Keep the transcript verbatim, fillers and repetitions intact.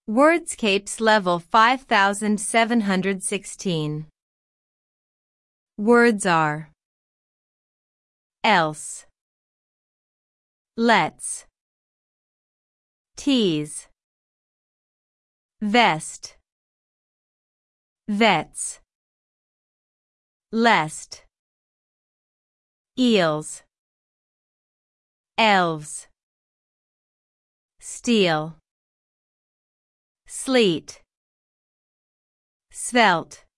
Wordscapes level five thousand seven hundred sixteen. Words are else, let's, tease, vest, vets, lest, eels, elves, steel, sleet, svelte,